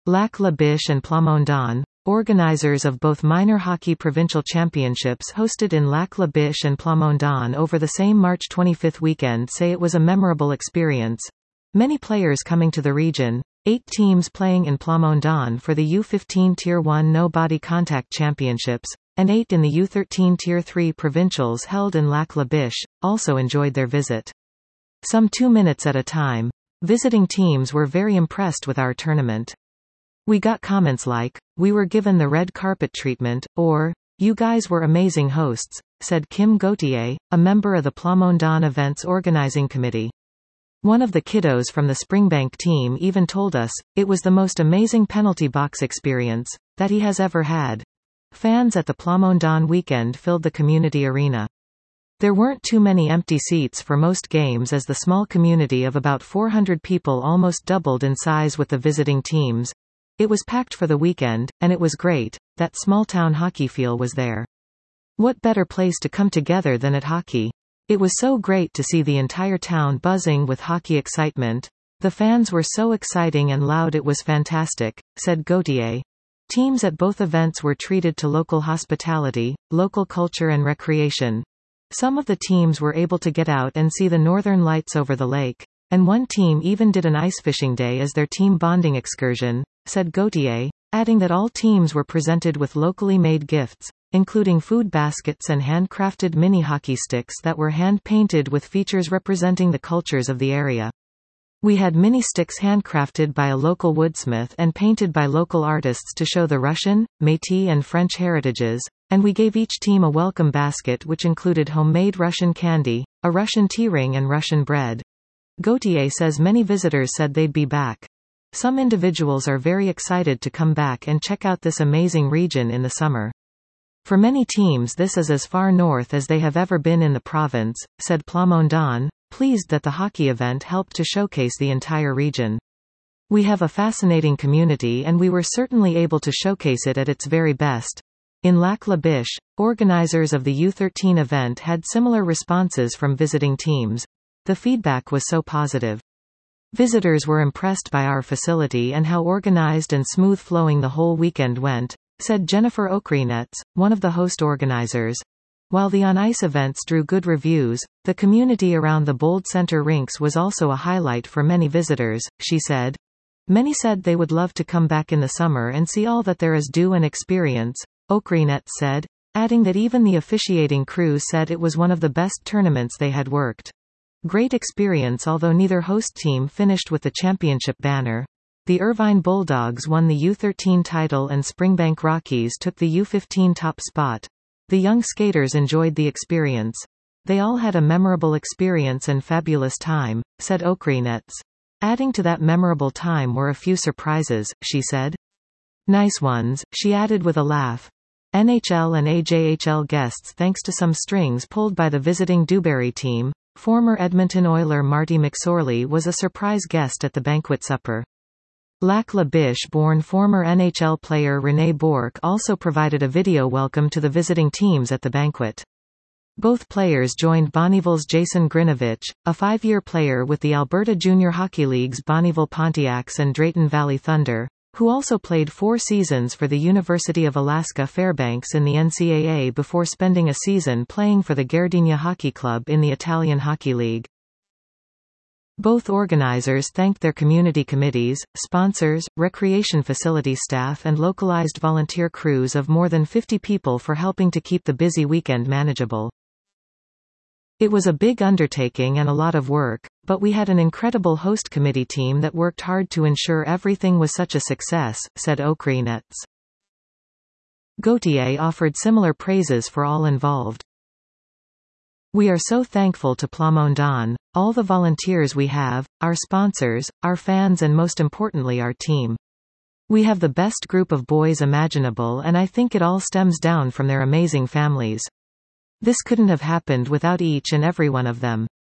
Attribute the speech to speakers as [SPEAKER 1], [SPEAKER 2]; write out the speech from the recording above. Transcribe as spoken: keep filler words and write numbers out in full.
[SPEAKER 1] Lac La Biche and Plamondon, organizers of both minor hockey provincial championships hosted in Lac La Biche and Plamondon over the same March twenty-fifth weekend, say it was a memorable experience. Many players coming to the region, eight teams playing in Plamondon for the U fifteen Tier one No Body Contact Championships, and eight in the U thirteen Tier three provincials held in Lac La Biche, also enjoyed their visit. Some two minutes at a time, visiting teams were very impressed with our tournament. We got comments like, "We were given the red carpet treatment," or, "You guys were amazing hosts," said Kim Gauthier, a member of the Plamondon Events Organizing Committee. One of the kiddos from the Springbank team even told us, it was the most amazing penalty box experience that he has ever had. Fans at the Plamondon weekend filled the community arena. There weren't too many empty seats for most games, as the small community of about four hundred people almost doubled in size with the visiting teams. It was packed for the weekend, and it was great. That small-town hockey feel was there. What better place to come together than at hockey? It was so great to see the entire town buzzing with hockey excitement. The fans were so exciting and loud, it was fantastic, said Gauthier. Teams at both events were treated to local hospitality, local culture and recreation. Some of the teams were able to get out and see the northern lights over the lake, and one team even did an ice fishing day as their team bonding excursion, said Gauthier, adding that all teams were presented with locally made gifts, including food baskets and handcrafted mini hockey sticks that were hand-painted with features representing the cultures of the area. We had mini sticks handcrafted by a local woodsmith and painted by local artists to show the Russian, Métis and French heritages, and we gave each team a welcome basket which included homemade Russian candy, a Russian tea ring and Russian bread. Gauthier says many visitors said they'd be back. Some individuals are very excited to come back and check out this amazing region in the summer. For many teams this is as far north as they have ever been in the province, said Plamondon, pleased that the hockey event helped to showcase the entire region. We have a fascinating community and we were certainly able to showcase it at its very best. In Lac La Biche, organizers of the U thirteen event had similar responses from visiting teams. The feedback was so positive. Visitors were impressed by our facility and how organized and smooth-flowing the whole weekend went, said Jennifer Okrinets, one of the host organizers. While the on-ice events drew good reviews, the community around the Bold Center rinks was also a highlight for many visitors, she said. Many said they would love to come back in the summer and see all that there is do and experience, Okrinets said, adding that even the officiating crew said it was one of the best tournaments they had worked. Great experience. Although neither host team finished with the championship banner. The Irvine Bulldogs won the U thirteen title and Springbank Rockies took the U fifteen top spot. The young skaters enjoyed the experience. They all had a memorable experience and fabulous time, said Okrinets. Adding to that memorable time were a few surprises, she said. Nice ones, she added with a laugh. N H L and A J H L guests thanks to some strings pulled by the visiting Dewberry team. Former Edmonton Oiler Marty McSorley was a surprise guest at the banquet supper. Lac La Biche-born former N H L player René Bourque also provided a video welcome to the visiting teams at the banquet. Both players joined Bonnyville's Jason Grinovich, a five-year player with the Alberta Junior Hockey League's Bonnyville Pontiacs and Drayton Valley Thunder, who also played four seasons for the University of Alaska Fairbanks in the N C A A before spending a season playing for the Gardenia Hockey Club in the Italian Hockey League. Both organizers thanked their community committees, sponsors, recreation facility staff and localized volunteer crews of more than fifty people for helping to keep the busy weekend manageable. It was a big undertaking and a lot of work, but we had an incredible host committee team that worked hard to ensure everything was such a success, said Okrinets. Gauthier offered similar praises for all involved. We are so thankful to Plamondon, all the volunteers we have, our sponsors, our fans and most importantly our team. We have the best group of boys imaginable and I think it all stems down from their amazing families. This couldn't have happened without each and every one of them.